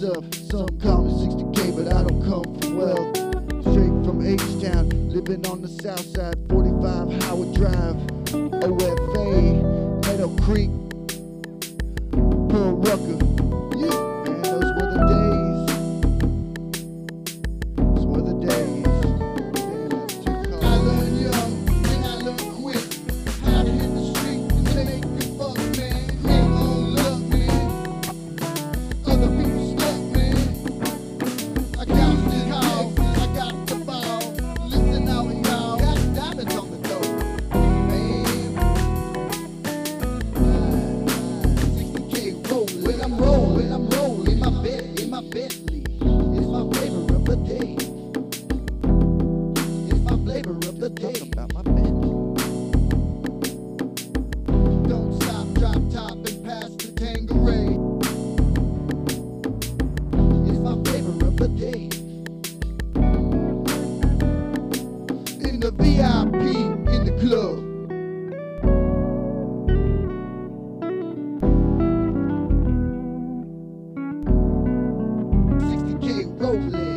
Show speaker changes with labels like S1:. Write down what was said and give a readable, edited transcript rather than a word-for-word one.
S1: stuff. Some call me 60K, but I don't come from wealth. Straight from H-Town, living on the south side, 45 Howard Drive, OFA, Meadow Creek, Pearl Rucker. Yeah, man, those were the days. Those were the days. Man, that's too cold. I learned young and I learned quick how to hit the street and make it fuck, man. Create my own luck, man. Other people stuck, man. I got the call, I got the ball. Listen out, y'all. Got diamonds on the door, man. 60K rolling. When I'm rolling, in my Bentley. It's my flavor of the day. It's my flavor of the day. Talk about my Bentley. Don't stop, drop top and pass the Tanqueray. It's my flavor of the day. In the VIP, in the club. 60K rolling.